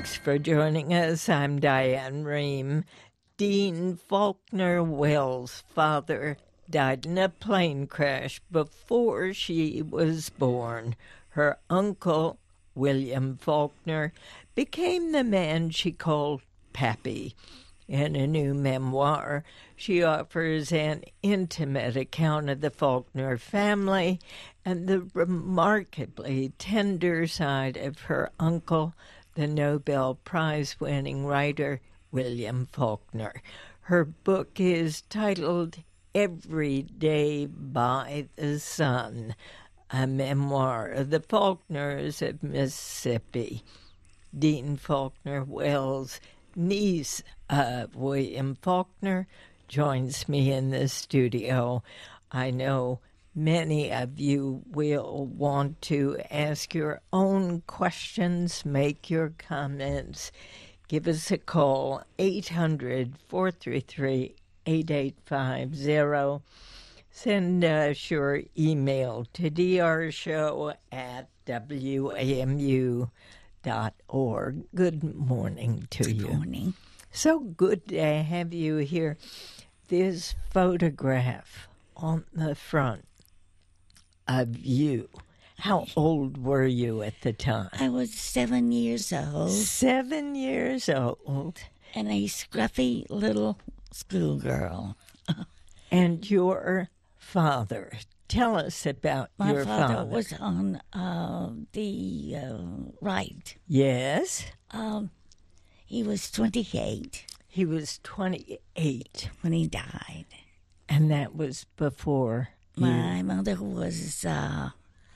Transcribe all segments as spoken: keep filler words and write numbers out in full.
Thanks for joining us. I'm Diane Rehm. Dean Faulkner Wells' father died in a plane crash before she was born. Her uncle, William Faulkner, became the man she called Pappy. In a new memoir, she offers an intimate account of the Faulkner family and the remarkably tender side of her uncle, the Nobel Prize-winning writer William Faulkner. Her book is titled Every Day by the Sun, a memoir of the Faulkners of Mississippi. Dean Faulkner Wells, niece of William Faulkner, joins me in the studio. I know many of you will want to ask your own questions, make your comments. Give us a call, eight hundred, four three three, eight eight five zero. Send us your email to drshow at w a m u dot org. Good morning to Good you. Good morning. So good to have you here. This photograph on the front of you. How old were you at the time? I was seven years old. Seven years old. And a scruffy little schoolgirl. And your father. Tell us about My your father. My father was on uh, the uh, right. Yes. Um, he was twenty-eight. He was twenty-eight. When he died. And that was before you. My mother was uh,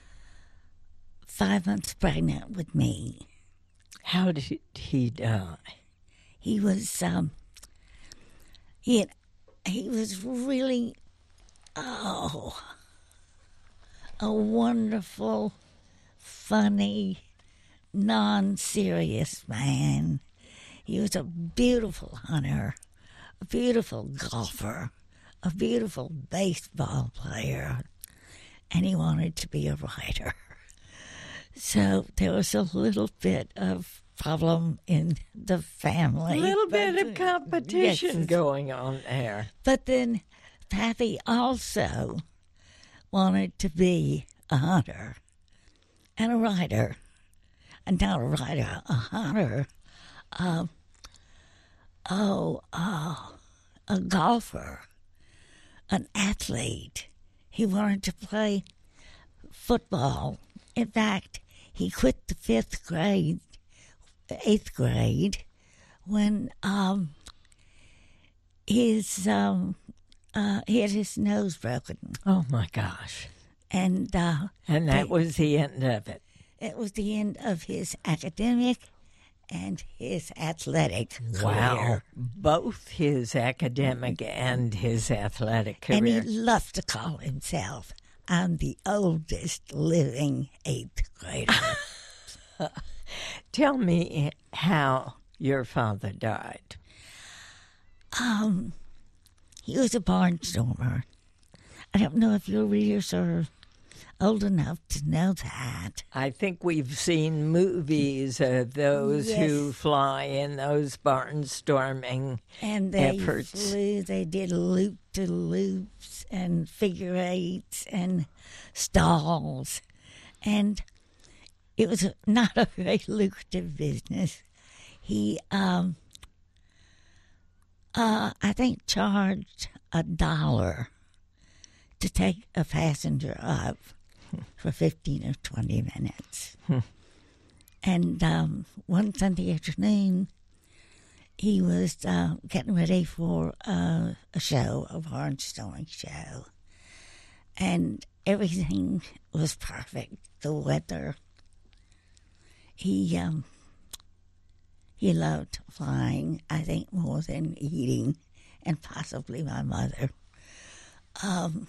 five months pregnant with me. How did he die? He was, um, he, had, he was really, oh, a wonderful, funny, non-serious man. He was a beautiful hunter, a beautiful golfer, a beautiful baseball player, and he wanted to be a writer. So there was a little bit of problem in the family. A little bit of competition yes. going on there. But then Pappy also wanted to be a hunter and a writer. And not a writer, a hunter. Uh, oh, oh, a golfer, an athlete. He wanted to play football. In fact, he quit the fifth grade, eighth grade, when um, his um, uh, he had his nose broken. Oh my gosh! And uh, and that they, was the end of it. It was the end of his academic and his athletic wow. career. Both his academic and his athletic career. And he loved to call himself, I'm the oldest living eighth grader. Tell me how your father died. Um, he was a barnstormer. I don't know if your readers are old enough to know that. I think we've seen movies of those yes. who fly in those barnstorming and they efforts. Flew, they did loop-to-loops and figure eights and stalls. And it was not a very lucrative business. He, um, uh, I think, charged a dollar to take a passenger up for fifteen or twenty minutes. Hmm. And um, one Sunday afternoon, he was uh, getting ready for uh, a show, a barnstorming show. And everything was perfect. The weather. He, um, he loved flying, I think, more than eating, and possibly my mother. Um,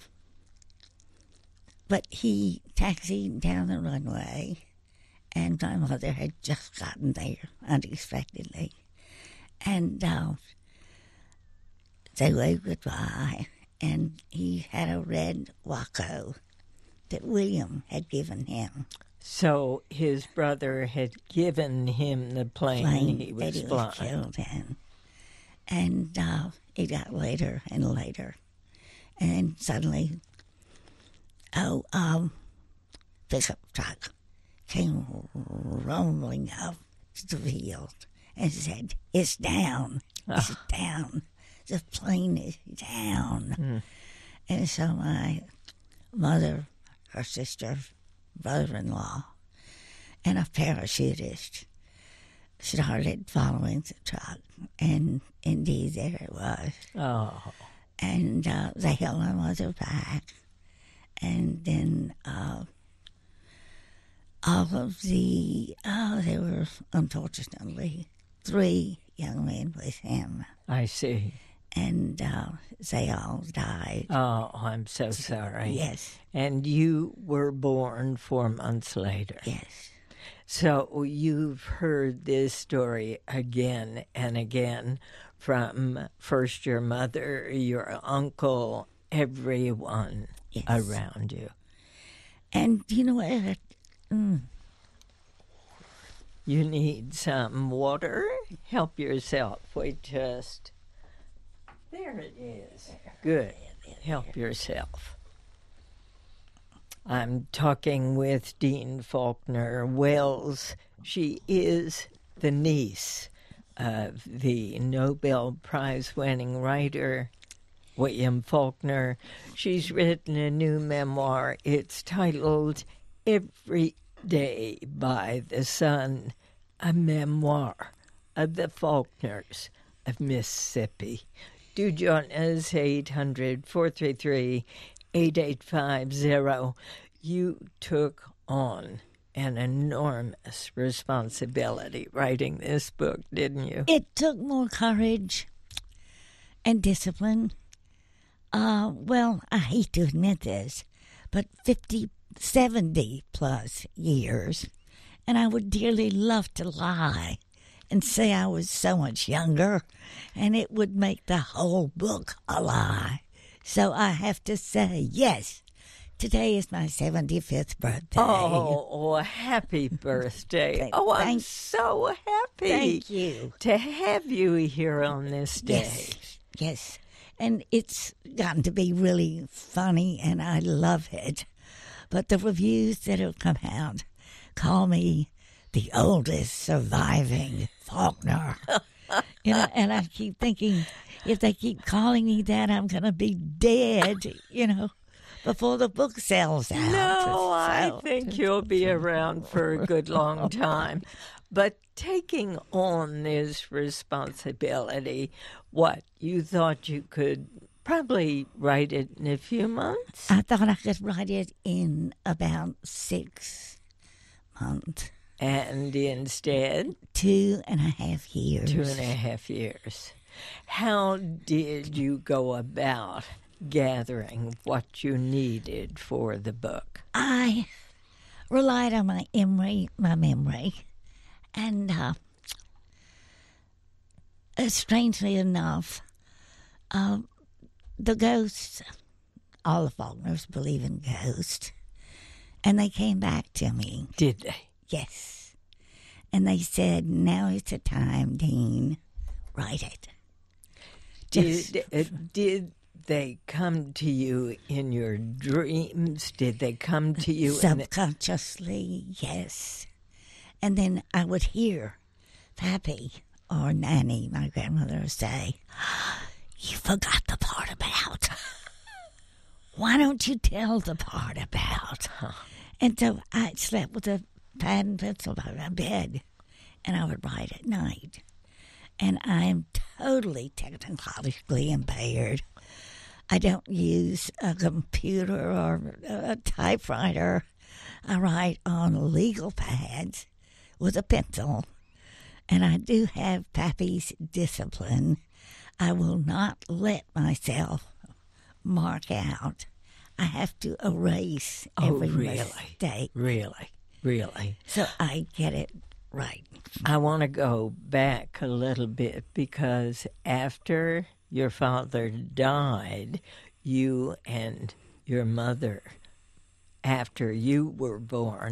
But he taxied down the runway, and my mother had just gotten there unexpectedly. And uh, they waved goodbye, and he had a red Waco that William had given him. So his brother had given him the plane, Plane he that was he flying. was killed in. And uh, it got later and later. And suddenly, oh, um, pickup truck came rumbling up to the field and said, "It's down, it's Ah. down, the plane is down." Mm. And so my mother, her sister, brother-in-law, and a parachutist started following the truck, and indeed there it was. Oh, And uh, they held my mother back, and then uh, all of the, oh, there were unfortunately three young men with him, I see. and uh, they all died. Oh, I'm so sorry. Yes, And you were born four months later. yes, So you've heard this story again and again from first your mother, your uncle, everyone yes. around you. And you know what? Mm, You need some water? Help yourself. We just... There it is. Good. Help yourself. I'm talking with Dean Faulkner Wells. She is the niece of the Nobel Prize-winning writer William Faulkner. She's written a new memoir. It's titled Every Day by the Sun, a memoir of the Faulkners of Mississippi. Do join us, eight hundred, four three three, eight eight five zero. You took on an enormous responsibility writing this book, didn't you? it took more courage and discipline. Uh, well, I hate to admit this, but fifty, seventy plus years, and I would dearly love to lie and say I was so much younger, and it would make the whole book a lie. So I have to say, yes, today is my seventy-fifth birthday. Oh, oh, happy birthday. Thank- Oh, I'm thank- so happy Thank you. to have you here on this day. Yes, yes. And it's gotten to be really funny, and I love it. But the reviews that have come out call me the oldest surviving Faulkner. You know, and I keep thinking, if they keep calling me that, I'm going to be dead, you know, before the book sells out. No, I So- think you'll be around for a good long time. But taking on this responsibility, what, you thought you could probably write it in a few months? I thought I could write it in about six months. And instead, Two and a half years. two and a half years. How did you go about gathering what you needed for the book? I relied on my memory, my memory, and uh, uh, strangely enough, uh, the ghosts, all the Faulkners believe in ghosts, and they came back to me. Did they? Yes, and they said, "Now is the time, Dean. Write it." Just- Did, uh, did they come to you in your dreams? Did they come to you in the, Subconsciously, yes. And then I would hear Pappy or Nanny, my grandmother, say, "You forgot the part about. Why don't you tell the part about?" And so I slept with a pad and pencil by my bed, and I would write at night. And I am totally technologically impaired. I don't use a computer or a typewriter. I write on legal pads with a pencil. And I do have Pappy's discipline. I will not let myself mark out. I have to erase Oh, every really? mistake. really, really? So I get it right. I want to go back a little bit because after your father died, you and your mother, after you were born,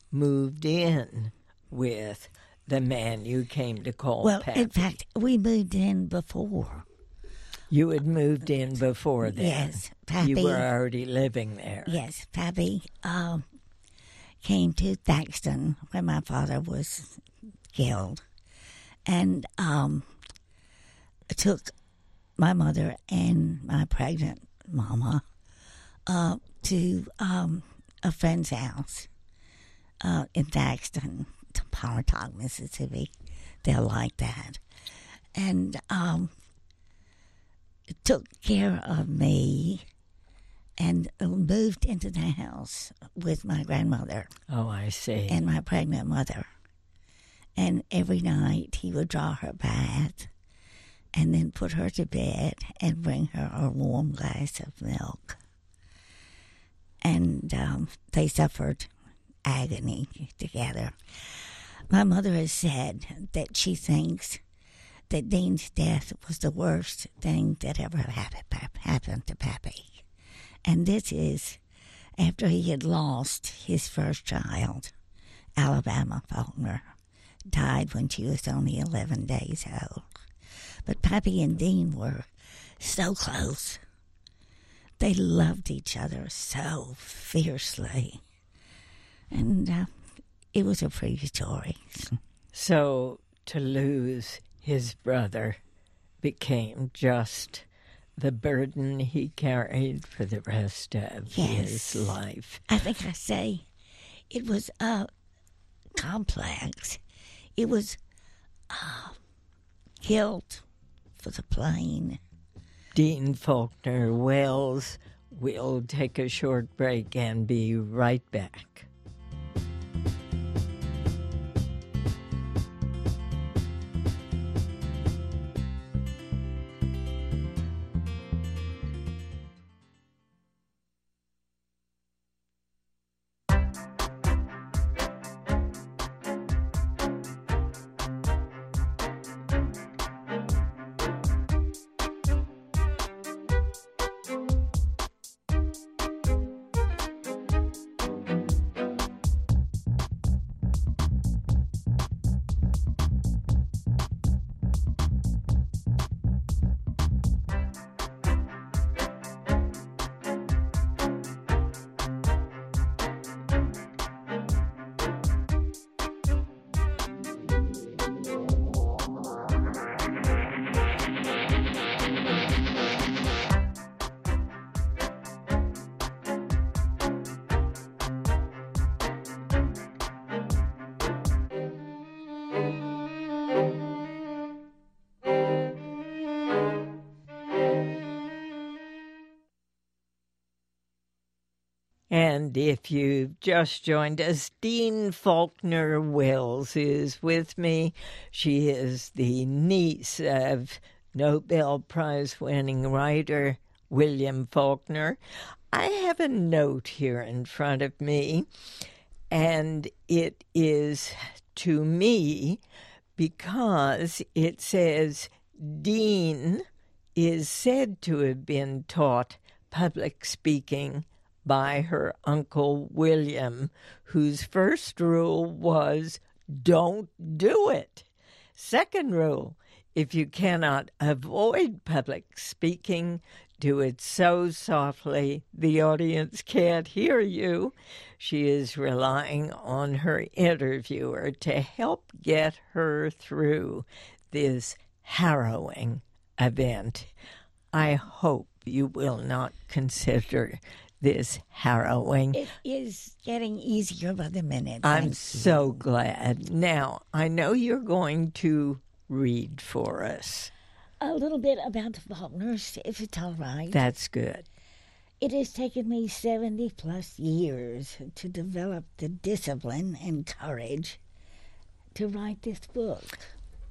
moved in with the man you came to call Well, Pappy. in fact, we moved in before. You had moved in before then. Yes, Pappy. You were already living there. Yes, Pappy um, came to Thaxton when my father was killed, and um, took my mother and my pregnant mama uh, to um, a friend's house uh, in Thaxton, to Powhatan, Mississippi. They'll like that. And um, took care of me and moved into the house with my grandmother. Oh, I see. And my pregnant mother. And every night he would draw her bath and then put her to bed and bring her a warm glass of milk. And um, they suffered agony together. My mother has said that she thinks that Dean's death was the worst thing that ever happened to Pappy. And this is after he had lost his first child, Alabama Faulkner, died when she was only eleven days old. But Pappy and Dean were so close. They loved each other so fiercely. And uh, it was a pretty story. So to lose his brother became just the burden he carried for the rest of yes. his life. I think I say it was uh, complex. It was uh, guilt for the plain. Dean Faulkner Wells. We'll take a short break and be right back. And if you've just joined us, Dean Faulkner Wells is with me. She is the niece of Nobel Prize-winning writer William Faulkner. I have a note here in front of me, and it is to me because it says Dean is said to have been taught public speaking by her Uncle William, whose first rule was, don't do it. Second rule, if you cannot avoid public speaking, do it so softly the audience can't hear you. She is relying on her interviewer to help get her through this harrowing event. I hope you will not consider this harrowing. It is getting easier by the minute. I'm so glad. Now, I know you're going to read for us. A little bit about the Faulkners, if it's all right. That's good. It has taken me seventy plus years to develop the discipline and courage to write this book.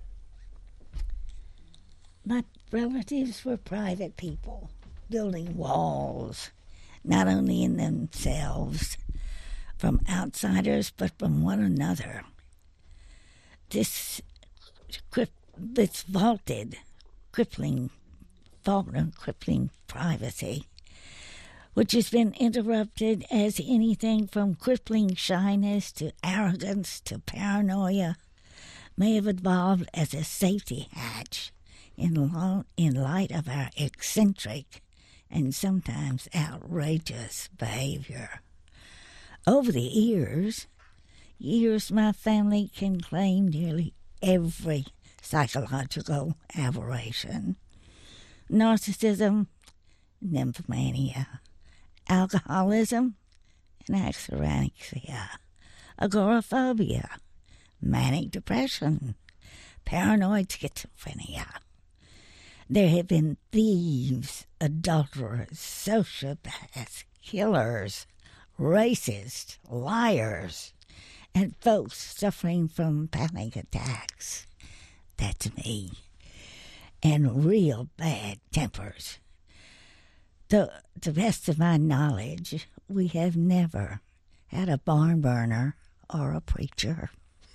My relatives were private people, building walls, not only in themselves, from outsiders, but from one another. This, this vaulted, crippling, Faulkner crippling privacy which has been interrupted as anything from crippling shyness to arrogance to paranoia, may have evolved as a safety hatch in, lo- in light of our eccentric and sometimes outrageous behavior. Over the years, years my family can claim nearly every psychological aberration: narcissism, nymphomania, alcoholism, anaxorexia, agoraphobia, manic depression, paranoid schizophrenia. There have been thieves, adulterers, sociopaths, killers, racists, liars, and folks suffering from panic attacks. That's me. And real bad tempers. To the best of my knowledge, we have never had a barn burner or a preacher.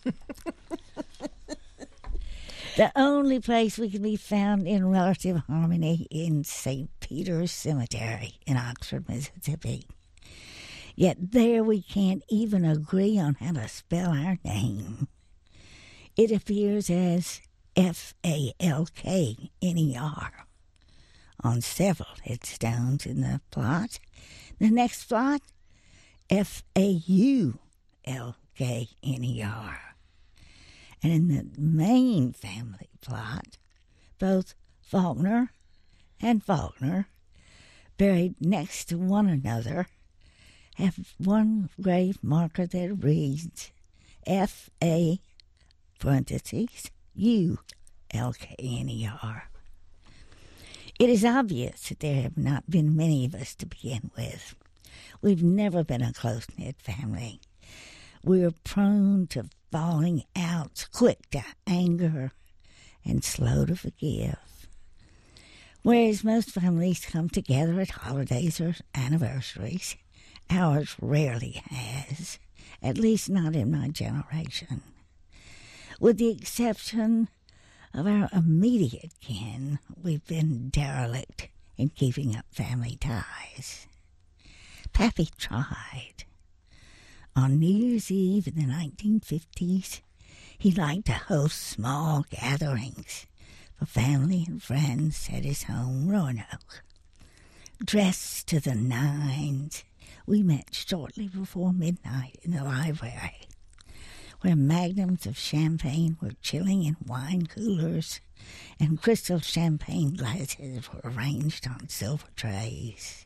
The only place we can be found in relative harmony in Saint Peter's Cemetery in Oxford, Mississippi. Yet there we can't even agree on how to spell our name. It appears as F A L K N E R on several headstones in the plot. The next plot, F A U L K N E R. And in the main family plot, both Faulkner and Faulkner, buried next to one another, have one grave marker that reads F A parentheses U L K N E R. It is obvious that there have not been many of us to begin with. We've never been a close-knit family. We're prone to falling out, quick to anger, and slow to forgive. Whereas most families come together at holidays or anniversaries, ours rarely has, at least not in my generation. With the exception of our immediate kin, we've been derelict in keeping up family ties. Pappy tried. On New Year's Eve in the nineteen fifties, he liked to host small gatherings for family and friends at his home, Roanoke. Dressed to the nines, we met shortly before midnight in the library, where magnums of champagne were chilling in wine coolers and crystal champagne glasses were arranged on silver trays.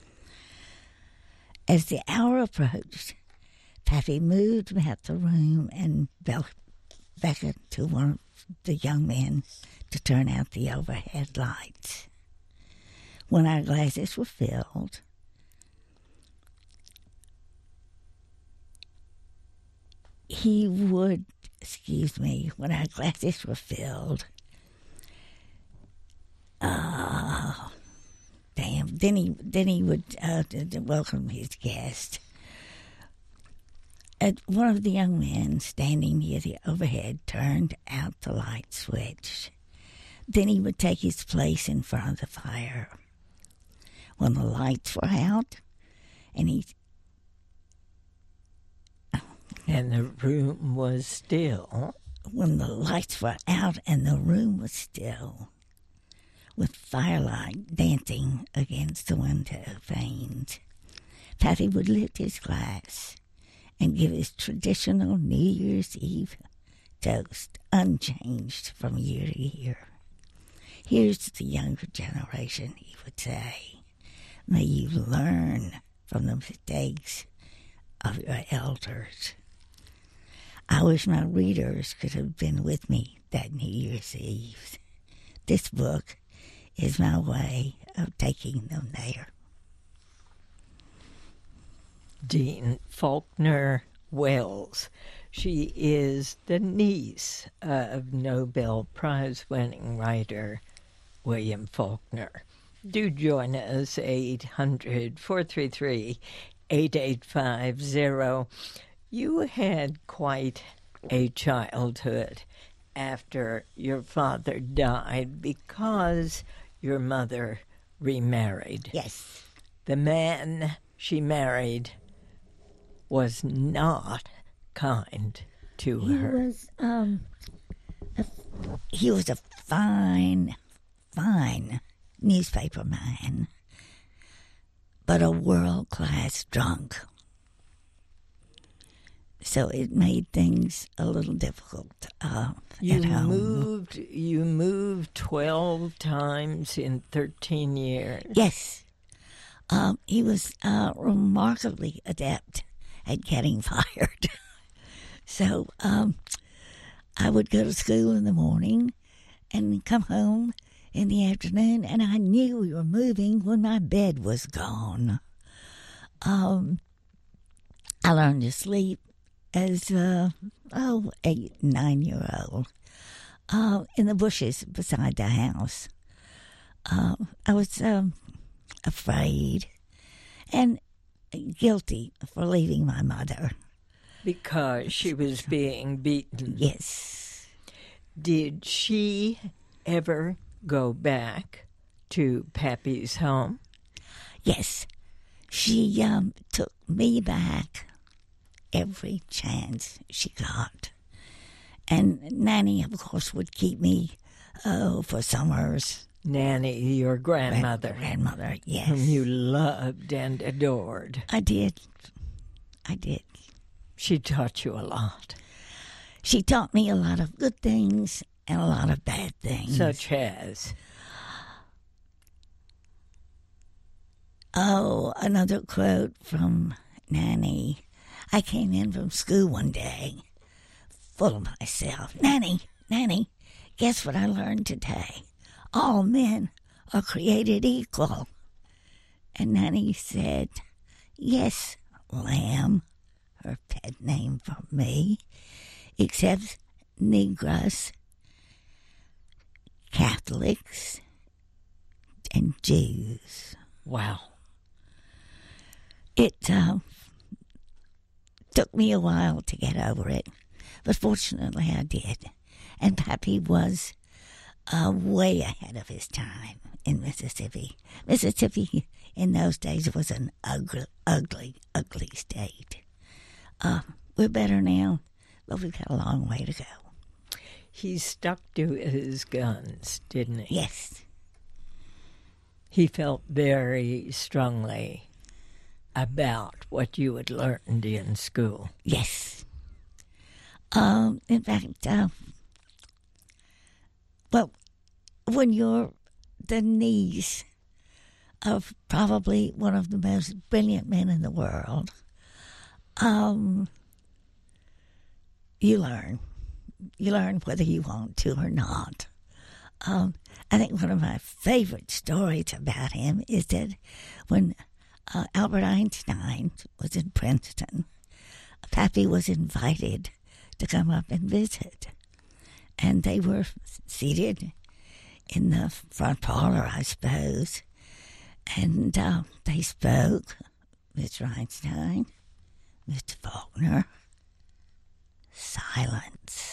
As the hour approached, Pappy moved about the room and beckoned to one of the young men to turn out the overhead lights. When our glasses were filled, he would, excuse me, when our glasses were filled, oh, damn, then he, then he would uh, welcome his guest. And one of the young men standing near the overhead turned out the light switch. Then he would take his place in front of the fire. When the lights were out, and he... And the room was still. When the lights were out and the room was still, with firelight dancing against the window panes, Pappy would lift his glass and give his traditional New Year's Eve toast, unchanged from year to year. Here's to the younger generation, he would say. May you learn from the mistakes of your elders. I wish my readers could have been with me that New Year's Eve. This book is my way of taking them there. Dean Faulkner Wells. She is the niece of Nobel Prize-winning writer William Faulkner. Do join us, eight hundred, four three three, eight eight five zero. You had quite a childhood after your father died because your mother remarried. Yes. the man she married was not kind to He her. was, um, a, he was a fine, fine newspaper man, but a world-class drunk. So it made things a little difficult uh, You at home. moved. You moved twelve times in thirteen years. Yes. Um, he was uh, remarkably adept at getting fired. So um, I would go to school in the morning and come home in the afternoon, and I knew we were moving when my bed was gone. Um, I learned to sleep as uh, oh eight, nine year old uh, in the bushes beside the house. Uh, I was um, afraid and guilty for leaving my mother. Because she was being beaten. Yes. Did she ever go back to Pappy's home? Yes. She um, took me back every chance she got. And Nanny, of course, would keep me oh, for summers. Nanny, your grandmother. Grand- grandmother, yes. Whom you loved and adored. I did. I did. She taught you a lot. She taught me a lot of good things and a lot of bad things. Such as? Oh, another quote from Nanny. I came in from school one day, full of myself. Nanny, Nanny, guess what I learned today? All men are created equal. And Nanny said, yes, lamb, her pet name for me, except Negroes, Catholics, and Jews. Wow. It uh, took me a while to get over it, but fortunately I did. And Pappy was uh, way ahead of his time in Mississippi. Mississippi in those days was an ugly, ugly, ugly state. Uh, we're better now, but we've got a long way to go. He stuck to his guns, didn't he? Yes. He felt very strongly about what you had learned in school. Yes. Um, in fact, uh, well, when you're the niece of probably one of the most brilliant men in the world, um, you learn. You learn whether you want to or not. Um, I think one of my favorite stories about him is that when uh, Albert Einstein was in Princeton, Pappy was invited to come up and visit. And they were seated in the front parlor, I suppose. And uh, they spoke, Mister Einstein, Mister Faulkner. Silence.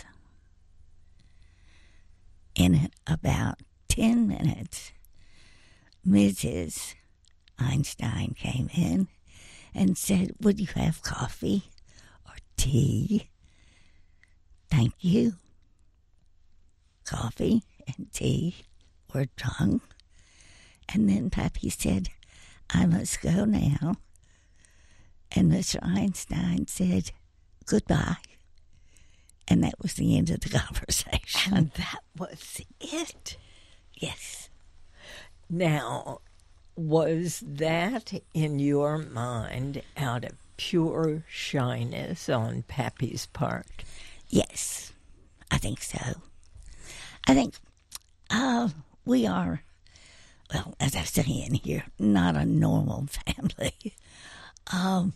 In about ten minutes, Missus Einstein came in and said, would you have coffee or tea? Thank you. Coffee and tea were drunk. And then Pappy said, I must go now. And Mister Einstein said, goodbye. And that was the end of the conversation. And that was it. Yes. Now, was that in your mind out of pure shyness on Pappy's part? Yes, I think so. I think uh, we are, well, as I say in here, not a normal family. Um,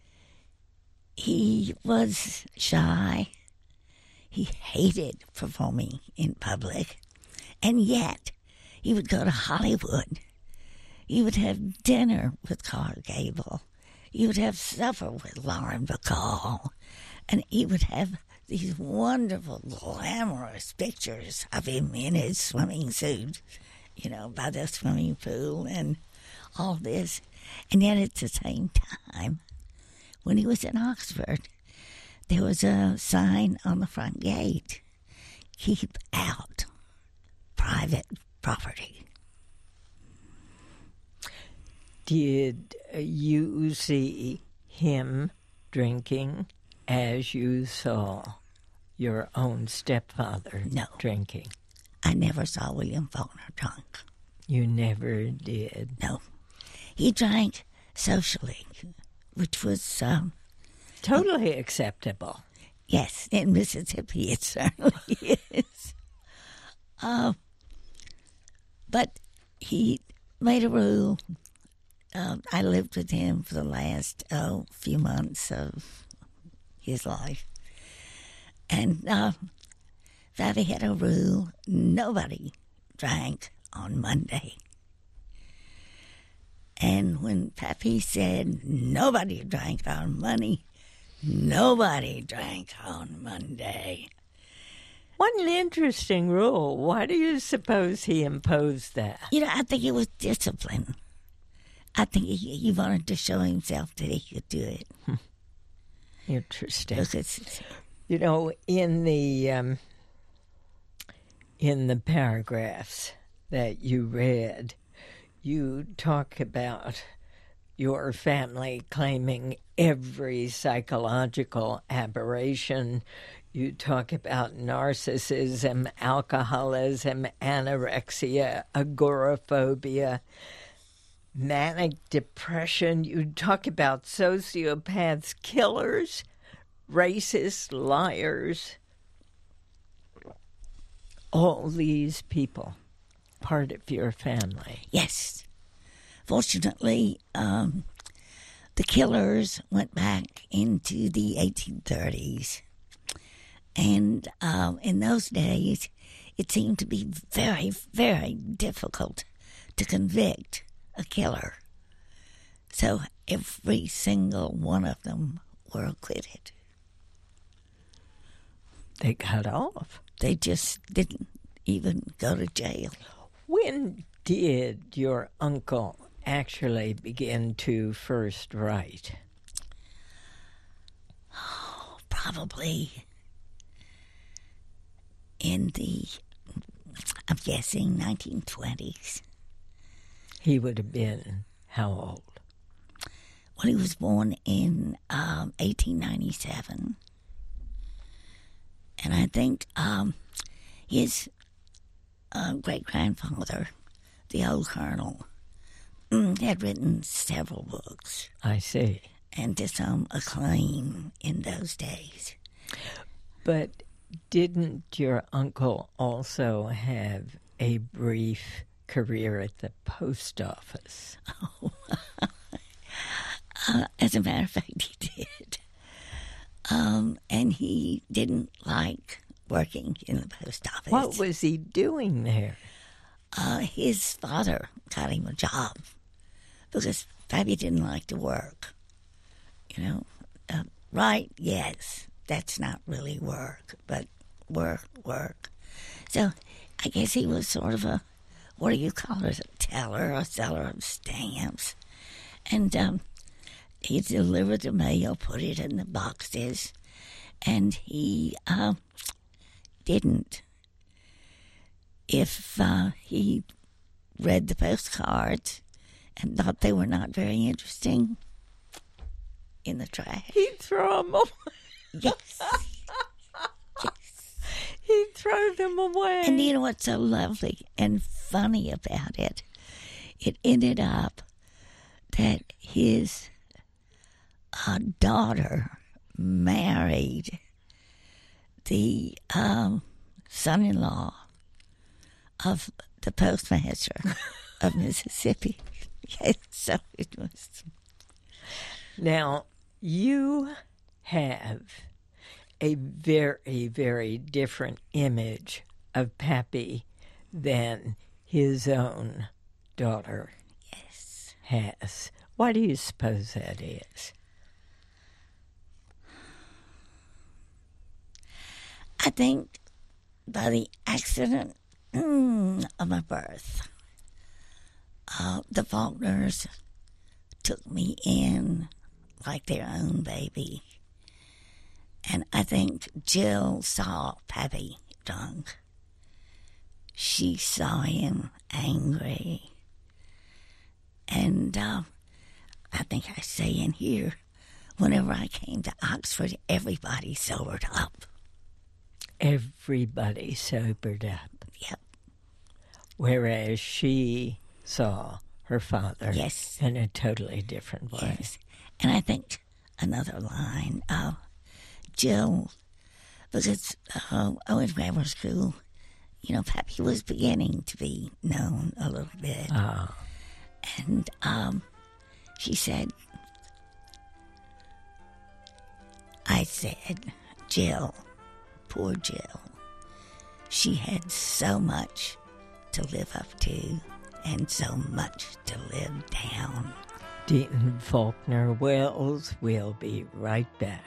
he was shy. He hated performing in public. And yet, he would go to Hollywood. He would have dinner with Clark Gable. He would have supper with Lauren Bacall. And he would have these wonderful, glamorous pictures of him in his swimming suit, you know, by the swimming pool and all this. And yet at the same time, when he was in Oxford, there was a sign on the front gate, keep out private property. Did you see him drinking as you saw your own stepfather No. drinking? I never saw William Faulkner drunk. You never did? No. He drank socially, which was, um, Totally acceptable. yes, in Mississippi it certainly is. Uh, but he made a rule. Uh, I lived with him for the last oh, few months of his life. And uh, Fatty had a rule, nobody drank on Monday. And when Pappy said nobody drank on Monday, nobody drank on Monday. What an interesting rule. Why do you suppose he imposed that? You know, I think it was discipline. I think he, he wanted to show himself that he could do it. Hmm. Interesting. Because, you know, in the um, in the paragraphs that you read, you talk about your family claiming every psychological aberration. You talk about narcissism, alcoholism, anorexia, agoraphobia, manic depression. You talk about sociopaths, killers, racists, liars. All these people, part of your family. yes. Fortunately, um, the killers went back into the eighteen thirties. And um, in those days, it seemed to be very, very difficult to convict a killer. So every single one of them were acquitted. They got off. They just didn't even go to jail. When did your uncle actually begin to first write? Oh, probably in the, I'm guessing, nineteen twenties. He would have been how old? Well, he was born in um, eighteen ninety-seven. And I think um, his uh, great-grandfather, the old colonel, had written several books. I see. And to some acclaim in those days. But didn't your uncle also have a brief career at the post office? Oh. uh, as a matter of fact, he did. Um, and he didn't like working in the post office. What was he doing there? Uh, his father got him a job because Fabi didn't like to work. You know, uh, right? Yes, that's not really work, but work, work. So I guess he was sort of a, what do you call it, a teller, a seller of stamps. And um, he delivered the mail, put it in the boxes, and he uh, didn't. If uh, he read the postcards and thought they were not very interesting, in the trash. He'd throw them away. Yes. Yes. He'd throw them away. And you know what's so lovely and funny about it? It ended up that his uh, daughter married the um, son-in-law of the postmaster of Mississippi. Yes, so it was. Now, you have a very, very different image of Pappy than his own daughter Yes. has. Why do you suppose that is? I think by the accident mm, of my birth, uh, the Faulkners took me in like their own baby. And I think Jill saw Pappy drunk. She saw him angry. And uh, I think I say in here, whenever I came to Oxford, everybody sobered up. Everybody sobered up. Yep. Whereas she saw her father yes. in a totally different way. Yes. And I think another line, uh, Jill, because uh, I went to grammar school, you know, Pappy was beginning to be known a little bit. Oh. And um, she said, I said, Jill, poor Jill, she had so much to live up to and so much to live down. Dean Faulkner Wells will be right back.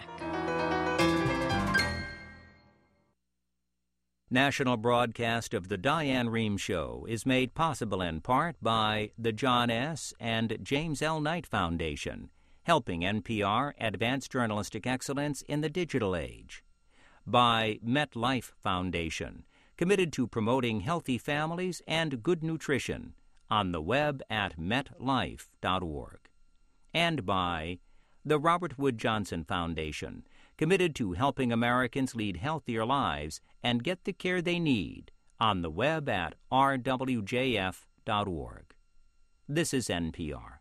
National broadcast of the Diane Rehm Show is made possible in part by the John S. and James L. Knight Foundation, helping N P R advance journalistic excellence in the digital age. By MetLife Foundation, committed to promoting healthy families and good nutrition, on the web at met life dot org. And by the Robert Wood Johnson Foundation, committed to helping Americans lead healthier lives and get the care they need, on the web at r w j f dot org. This is N P R.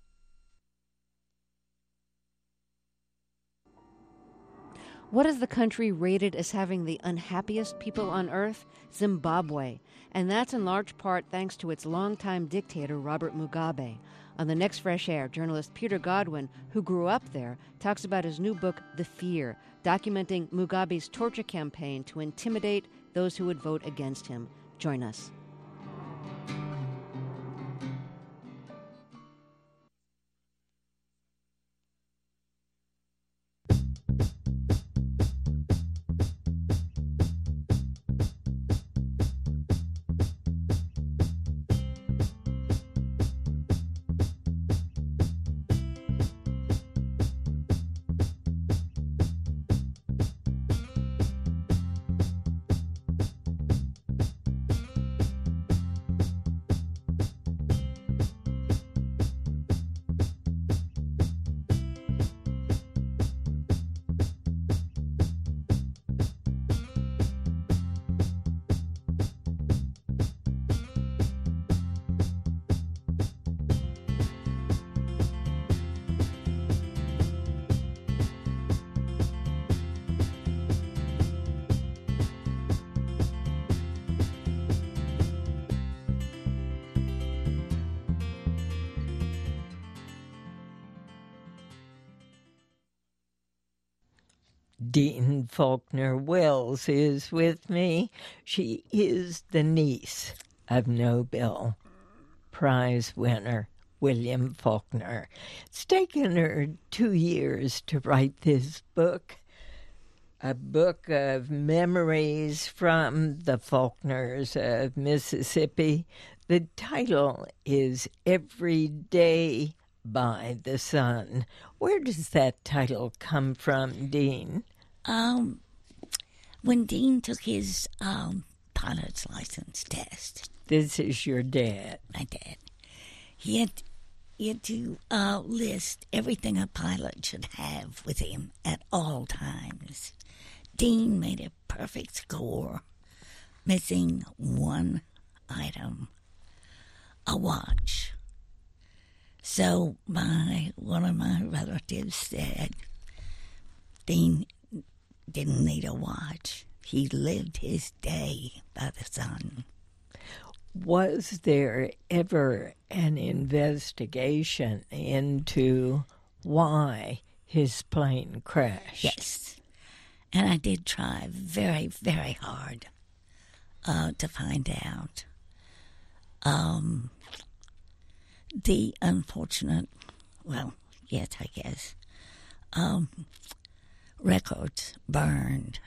What is the country rated as having the unhappiest people on earth? Zimbabwe. And that's in large part thanks to its longtime dictator, Robert Mugabe. On the next Fresh Air, journalist Peter Godwin, who grew up there, talks about his new book, The Fear, documenting Mugabe's torture campaign to intimidate those who would vote against him. Join us. Dean Faulkner Wells is with me. She is the niece of Nobel Prize winner William Faulkner. It's taken her two years to write this book, a book of memories from the Faulkners of Mississippi. The title is Every Day by the Sun. Where does that title come from, Dean? Um, when Dean took his um, pilot's license test. This is your dad. My dad. He had, he had to uh, list everything a pilot should have with him at all times. Dean made a perfect score, missing one item, a watch. So my one of my relatives said, Dean didn't need a watch. He lived his day by the sun. Was there ever an investigation into why his plane crashed? Yes. And I did try very, very hard uh, to find out. Um, the unfortunate, well, yes, I guess, um, records burned,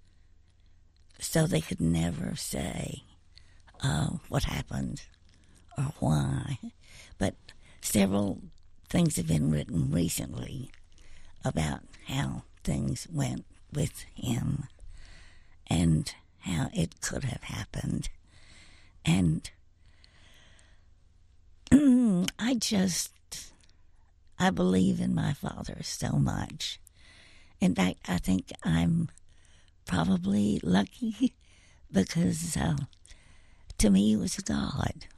so they could never say uh, what happened or why, but several things have been written recently about how things went with him and how it could have happened. And I just, I believe in my father so much. In fact, I think I'm probably lucky because uh, to me he was a god.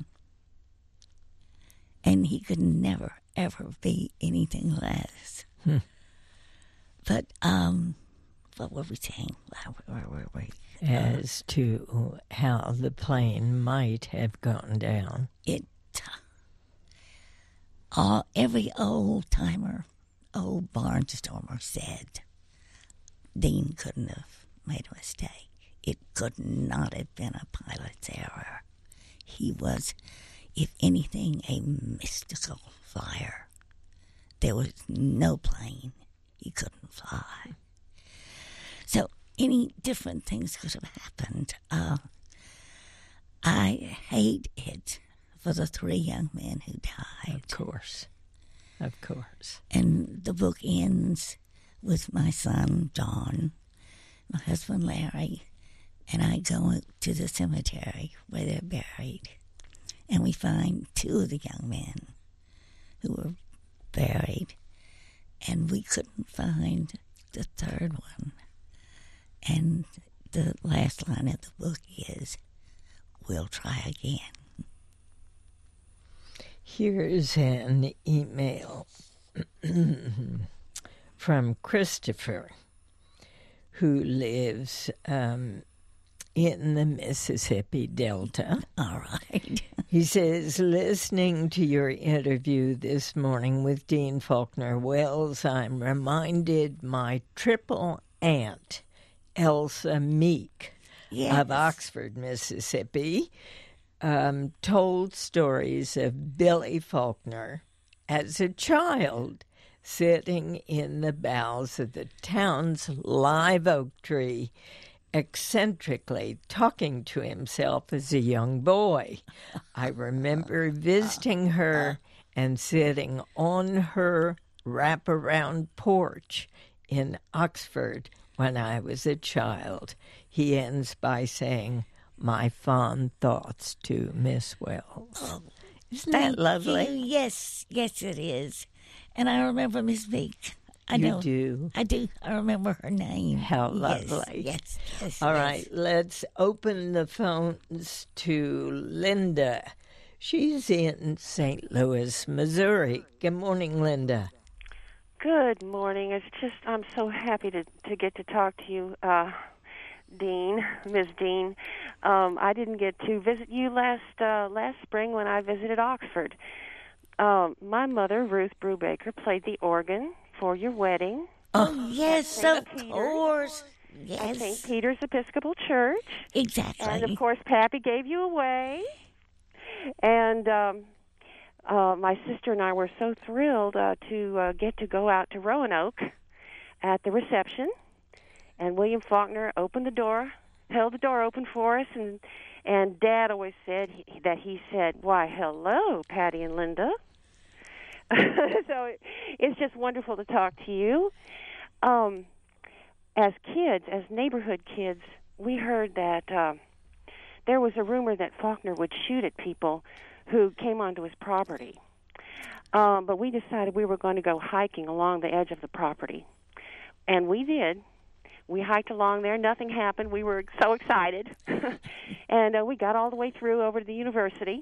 And he could never, ever be anything less. Hmm. But, um, what were we saying? Where were we? As to how the plane might have gone down. It, all, every old-timer, old barnstormer said Dean couldn't have made a mistake. It could not have been a pilot's error. He was, if anything, a mystical flyer. There was no plane he couldn't fly. So any different things could have happened. Uh, I hate it for the three young men who died. Of course. Of course. And the book ends with my son, John, my husband, Larry, and I go to the cemetery where they're buried. And we find two of the young men who were buried, and we couldn't find the third one. And the last line of the book is, "We'll try again." Here's an email from Christopher, who lives um, in the Mississippi Delta. All right. He says, listening to your interview this morning with Dean Faulkner Wells, I'm reminded my triple aunt, Elsa Meek, Yes. of Oxford, Mississippi, um, told stories of Billy Faulkner as a child sitting in the boughs of the town's live oak tree, eccentrically talking to himself as a young boy. I remember visiting her and sitting on her wraparound porch in Oxford when I was a child. He ends by saying, my fond thoughts to Miss Wells. Oh, Isn't that thank lovely? you. Yes, yes, it is. And I remember Miss Meek. I You know. do? I do. I remember her name. How Yes, lovely. Yes, yes. All yes. right, let's open the phones to Linda. She's in Saint Louis, Missouri. Good morning, Linda. Good morning. It's just I'm so happy to to get to talk to you, uh, Dean, Miss Dean. Um, I didn't get to visit you last uh, last spring when I visited Oxford. Um, my mother, Ruth Brubaker, played the organ for your wedding Oh, yes, Saint of Peter's. course. at Saint Yes, Peter's Episcopal Church. exactly. And, of course, Pappy gave you away. And um, uh, my sister and I were so thrilled uh, to uh, get to go out to Roanoke at the reception. And William Faulkner opened the door, held the door open for us, and and Dad always said he, that he said, "Why, hello, Patty and Linda." So it, it's just wonderful to talk to you. Um, as kids, as neighborhood kids, we heard that uh, there was a rumor that Faulkner would shoot at people who came onto his property. Um, but we decided we were going to go hiking along the edge of the property. And we did. We hiked along there. Nothing happened. We were so excited. and uh, we got all the way through over to the university.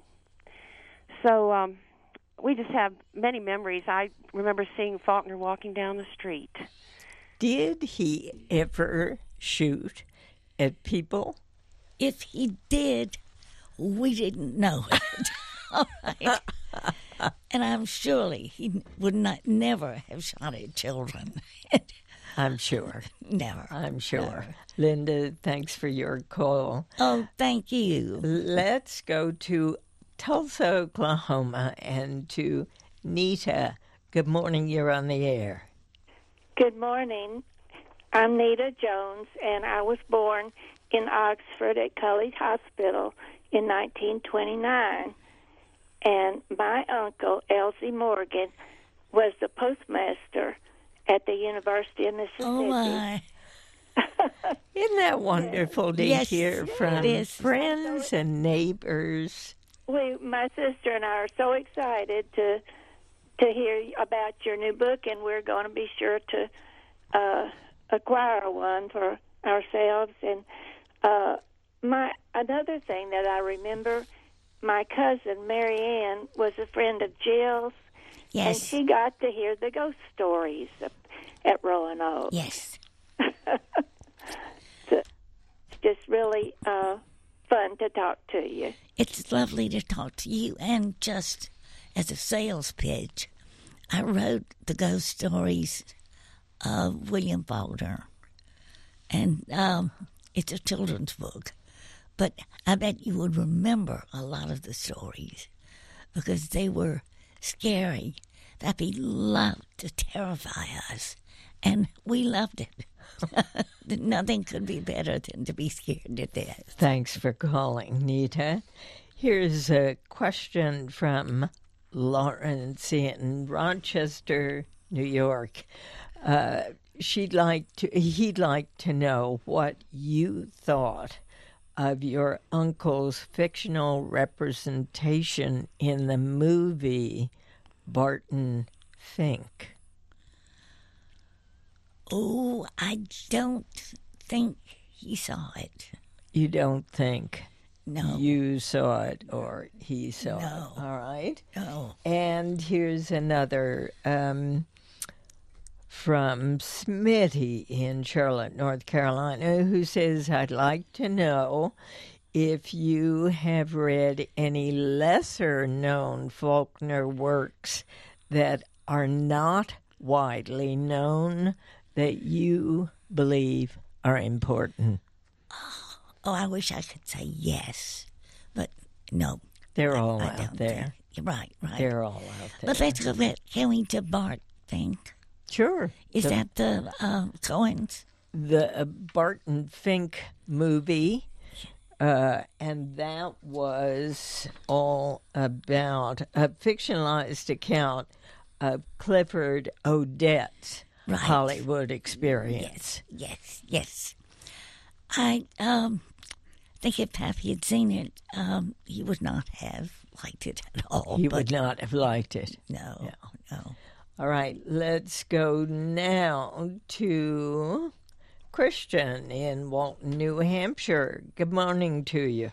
So um, we just have many memories. I remember seeing Faulkner walking down the street. Did he ever shoot at people? If he did, we didn't know it. All right. And I'm surely he would not never have shot at children. I'm sure. Never. I'm sure. Never. Linda, thanks for your call. Oh, thank you. Let's go to Tulsa, Oklahoma, and to Nita. Good morning. You're on the air. Good morning. I'm Nita Jones, and I was born in Oxford at College Hospital in nineteen twenty-nine. And my uncle, Elsie Morgan, was the postmaster at the University of Mississippi. Oh, my. Isn't that wonderful to Yes, hear it from is. friends and neighbors? We, my sister and I are so excited to to hear about your new book, and we're going to be sure to uh, acquire one for ourselves. And uh, my another thing that I remember, my cousin Mary Ann was a friend of Jill's, and Yes. she got to hear the ghost stories at Roanoke. Yes. So it's just really uh, fun to talk to you. It's lovely to talk to you. And just as a sales pitch, I wrote the ghost stories of William Faulkner. And um, it's a children's book. But I bet you would remember a lot of the stories because they were scary. That he loved to terrify us. And we loved it. Nothing could be better than to be scared to death. Thanks for calling, Nita. Here's a question from Lawrence in Rochester, New York. Uh, she'd like to. He'd like to know what you thought of your uncle's fictional representation in the movie Barton Fink. Oh, I don't think he saw it. You don't think No. you saw it or he saw No. it? All right. No. And here's another um, from Smitty in Charlotte, North Carolina, who says, I'd like to know if you have read any lesser-known Faulkner works that are not widely known that you believe are important. Oh, I wish I could say yes, but no. They're all I out don't there. think- You're right, right. They're all out there. But let's go back. Can we to Bart Fink? Sure. Is The- that the uh, Coens? the uh, Barton Fink movie, uh, and that was all about a fictionalized account of Clifford Odets' Right. Hollywood experience. Yes, yes. I um, think if Pappy had seen it, um, he would not have liked it at all. He but would not have liked it. No, Yeah. no. All right, let's go now to Christian in Walton, New Hampshire. Good morning to you.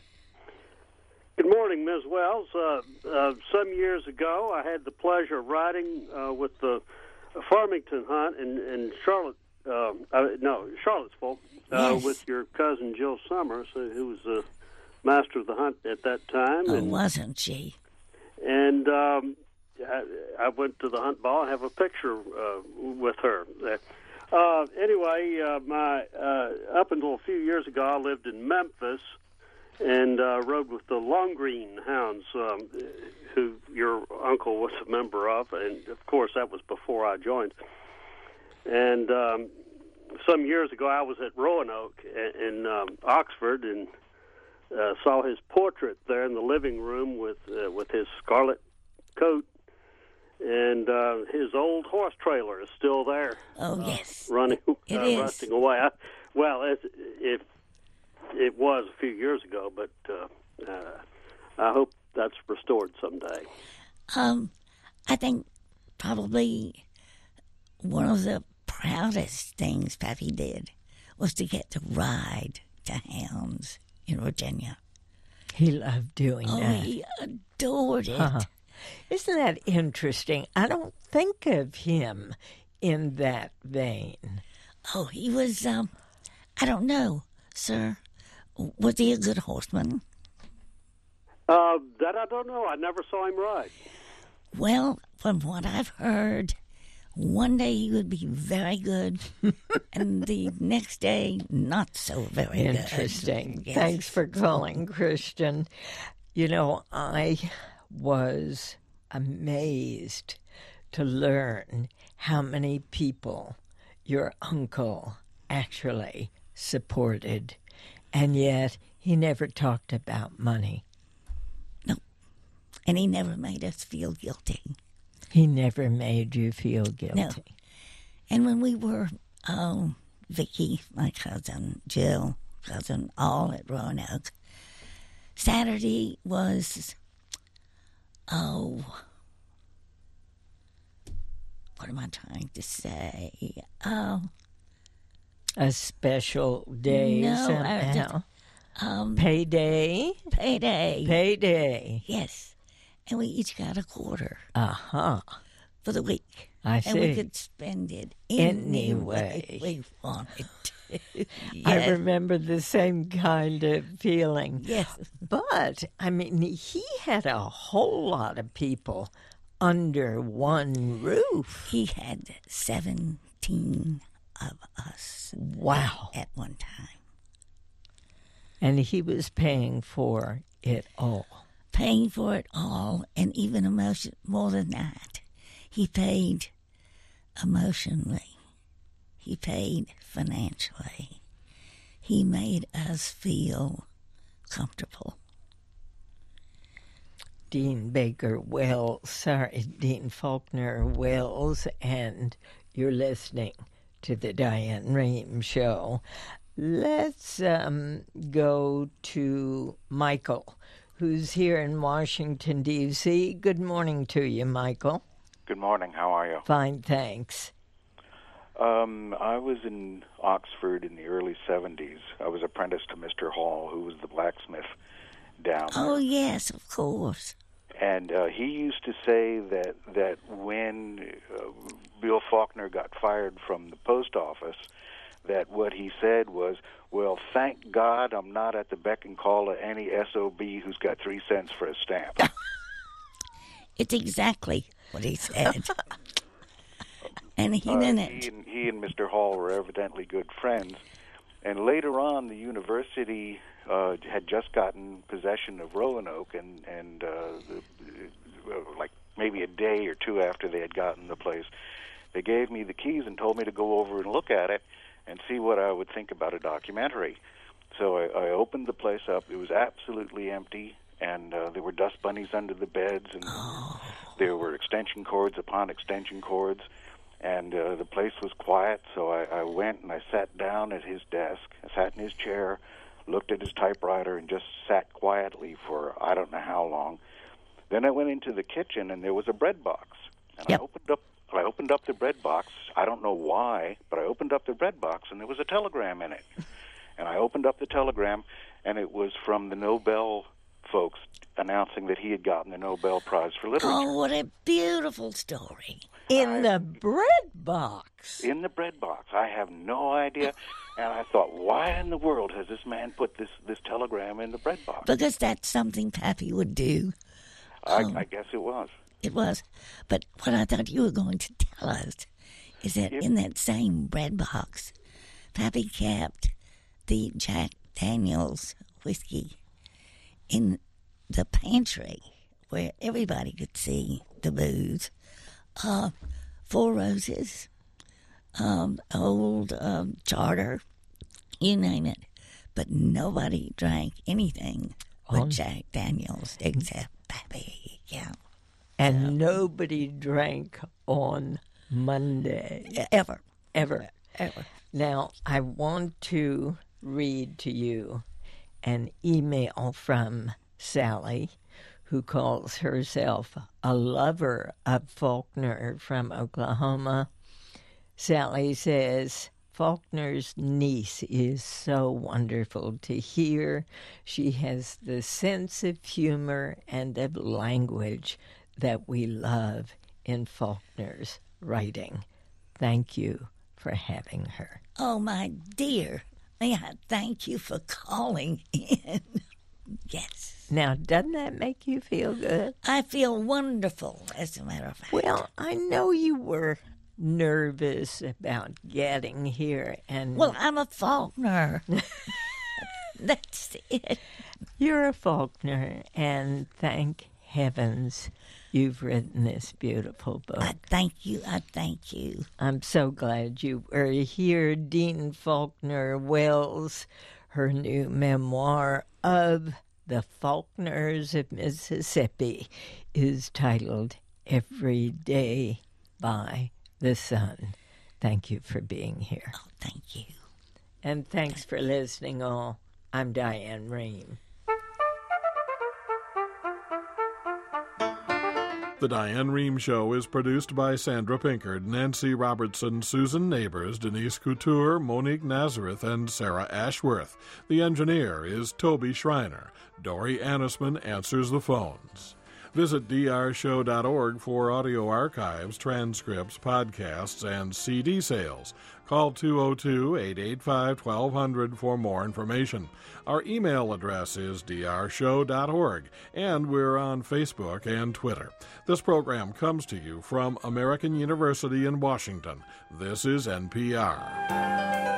Good morning, Miz Wells. Uh, uh, some years ago, I had the pleasure of riding uh, with the Farmington hunt in, in Charlotte, uh, uh, no, Charlottesville, uh, Yes. with your cousin Jill Summers, uh, who was the master of the hunt at that time. Oh, and wasn't she? and um, I, I went to the hunt ball. I have a picture uh, with her. Uh, anyway, uh, my uh, up until a few years ago, I lived in Memphis and uh, rode with the Long Green Hounds, um, who your uncle was a member of, and of course that was before I joined. And um, some years ago, I was at Roanoke in, in um, Oxford and uh, saw his portrait there in the living room with uh, with his scarlet coat, and uh, his old horse trailer is still there. Oh, uh, yes. running, It uh, is. rusting away. I, well, as, if it was a few years ago, but uh, uh, I hope that's restored someday. Um, I think probably one of the proudest things Pappy did was to get to ride to hounds in Virginia. He loved doing Oh, that. he adored it. Uh-huh. Isn't that interesting? I don't think of him in that vein. Oh, he was, um, I don't know, sir. Was he a good horseman? Uh, that I don't know. I never saw him ride. Well, from what I've heard, one day he would be very good, and the next day not so very Interesting. good. Yes. Thanks for calling, Christian. You know, I was amazed to learn how many people your uncle actually supported, and yet he never talked about money. No. And he never made us feel guilty. He never made you feel guilty. No. And when we were, um, Vicky, my cousin, Jill, cousin, all at Roanoke, Saturday was, oh, what am I trying to say? Oh, a special day no, somehow. I, um, Payday? Payday. Payday. Yes. And we each got a quarter. Uh-huh. For the week. I see. And we could spend it any way we wanted to. Yes. I remember the same kind of feeling. Yes. But, I mean, he had a whole lot of people under one roof. He had seventeen of us. Wow. At one time. And he was paying for it all. Paying for it all, and even emotion more than that. He paid emotionally. He paid financially. He made us feel comfortable. Dean Baker Wells, sorry, Dean Faulkner Wells, and you're listening to the Diane Rehm Show. Let's um, go to Michael, who's here in Washington, D C Good morning to you, Michael. Good morning. How are you? Fine, thanks. Um, I was in Oxford in the early seventies. I was apprenticed to Mister Hall, who was the blacksmith down there. Oh, yes, of course. And uh, he used to say that, that when uh, Bill Faulkner got fired from the post office, that what he said was, well, thank God I'm not at the beck and call of any S O B who's got three cents for a stamp. It's exactly what he said. And he uh, meant he it. and, he and Mister Hall were evidently good friends. And later on, the university uh, had just gotten possession of Roanoke, and, and uh, the, uh, like maybe a day or two after they had gotten the place, they gave me the keys and told me to go over and look at it and see what I would think about a documentary. So I, I opened the place up. It was absolutely empty, and uh, there were dust bunnies under the beds, and Oh. there were extension cords upon extension cords, and uh, the place was quiet. So I, I went and I sat down at his desk. I sat in his chair, looked at his typewriter, and just sat quietly for I don't know how long. Then I went into the kitchen, and there was a bread box. And Yep. I opened up I opened up the bread box. I don't know why, but I opened up the bread box, and there was a telegram in it. And I opened up the telegram, and it was from the Nobel folks announcing that he had gotten the Nobel Prize for Literature. Oh, what a beautiful story. In the bread box. In the bread box. I have no idea. And I thought, why in the world has this man put this, this telegram in the bread box? Because that's something Pappy would do. I, um, I guess it was. It was. But what I thought you were going to tell us is that Yep. in that same bread box, Pappy kept the Jack Daniels whiskey in the pantry where everybody could see the booze. Uh, Four Roses, um, Old um, Charter, you name it. But nobody drank anything with On- Jack Daniels except Pappy. Yeah. And nobody drank on Monday. Ever. Ever. Ever. Now, I want to read to you an email from Sally, who calls herself a lover of Faulkner from Oklahoma. Sally says, Faulkner's niece is so wonderful to hear. She has the sense of humor and of language that we love in Faulkner's writing. Thank you for having her. Oh, my dear. May I thank you for calling in. Yes. Now, doesn't that make you feel good? I feel wonderful, as a matter of fact. Well, I know you were nervous about getting here, and Well, I'm a Faulkner. That's it. you're a Faulkner, and thank heavens you've written this beautiful book. I thank you. I thank you. I'm so glad you were here. Dean Faulkner Wells, her new memoir of The Faulkners of Mississippi is titled Every Day by the Sun. Thank you for being here. Oh, thank you. And thanks for listening all. I'm Diane Rehm. The Diane Rehm Show is produced by Sandra Pinkard, Nancy Robertson, Susan Neighbors, Denise Couture, Monique Nazareth, and Sarah Ashworth. The engineer is Toby Schreiner. Dory Annisman answers the phones. Visit d r show dot org for audio archives, transcripts, podcasts, and C D sales. Call two oh two, eight eight five, twelve hundred for more information. Our email address is d r show dot org, and we're on Facebook and Twitter. This program comes to you from American University in Washington. This is N P R.